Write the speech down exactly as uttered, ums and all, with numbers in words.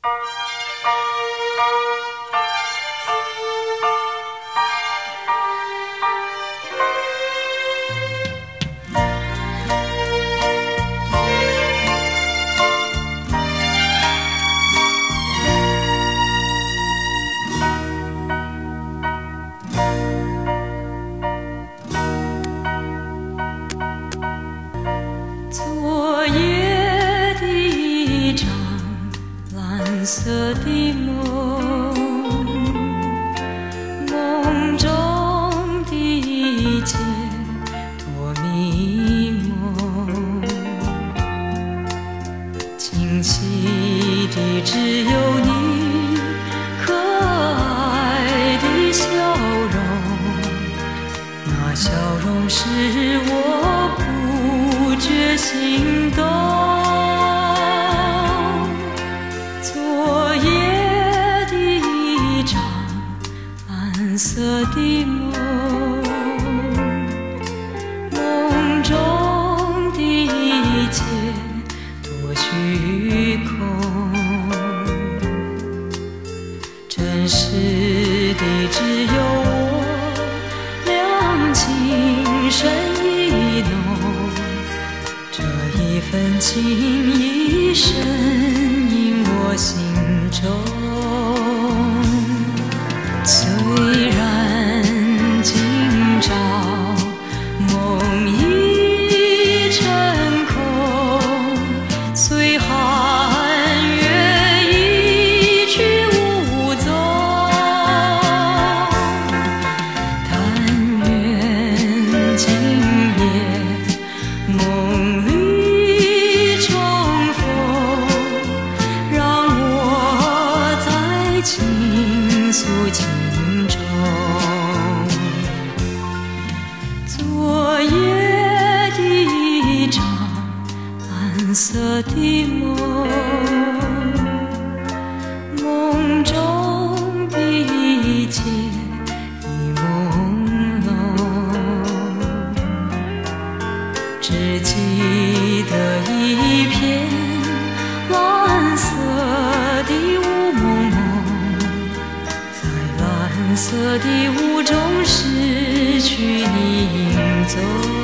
昨夜的一场蓝色的梦，梦中的一切多迷蒙，清晰的只有你可爱的笑容，那笑容使我不觉心动。昨夜的一场蓝色的梦，梦中的一切多虚空，真实的只有我，两情深意浓，这一份情意深印我心中。虽然今朝梦已成空，随寒月一去无踪，但愿今夜梦里重逢，让我再倾诉情衷。昨夜的一场蓝色的梦，梦中的一切已朦胧，只记得一片蓝色的雾蒙蒙，在蓝色的雾中失去你影踪。